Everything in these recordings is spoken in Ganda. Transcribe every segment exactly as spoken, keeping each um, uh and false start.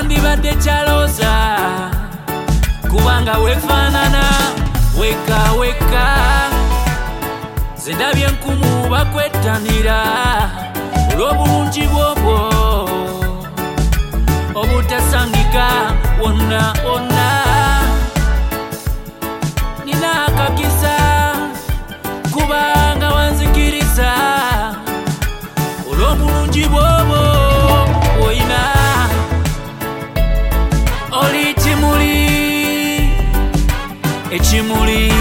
wandibadde kyaloza kubanga wefaanana weka weka zendabye nkumu bakwettanira olw'obulungi bwobwo obutasangika wonna wonna nina akakisa kubanga wanzikiriza olw'obulungi bwobwo oyina oli kimuli ekimuli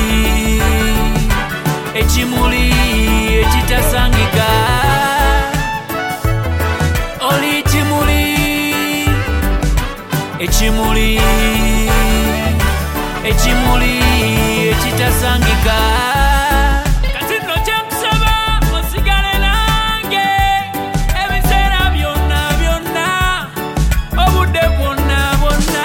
ekimuli ekitasangika oli kimuli ekimuli ekimuli ekitasangika kati nno kyenkusaba osigale nange ebiseera byonna byonna obudde bwonna bwonna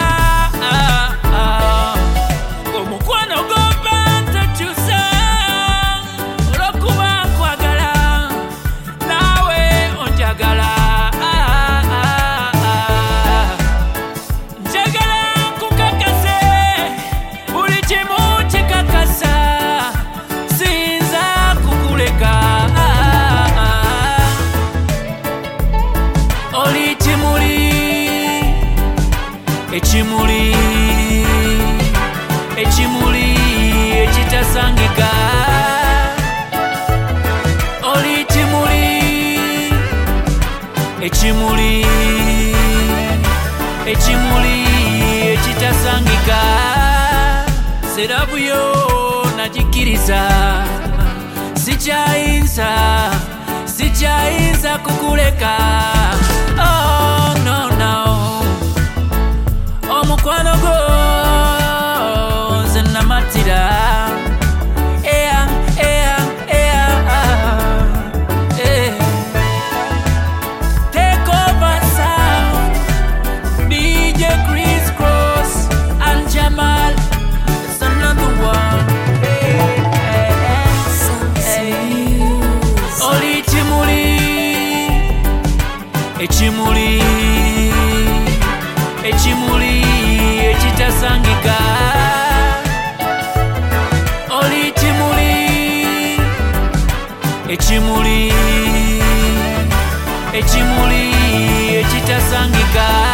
omukwano gomba ntakyusa olw'okuba nkwagala naawe onjagala njagala nkukakase buli kimu kikakasa siyinza kukuleka oli kimuli ekimuli ekimuli ekitasangika oli kimuli ekimuli ekimuli ekitasangika serabuyo nagikiriza sikyayinza sikyayinza kukuleka oh no no omukwano gwo nze namatira ea ea ea eh. Take over sound D J Chris Cross and Jamal, it's another one. Hey, hey, hey, hey. Oli kimuli ekimuli ekimuli ekitasangika oli kimuli ekimuli ekimuli ekitasangika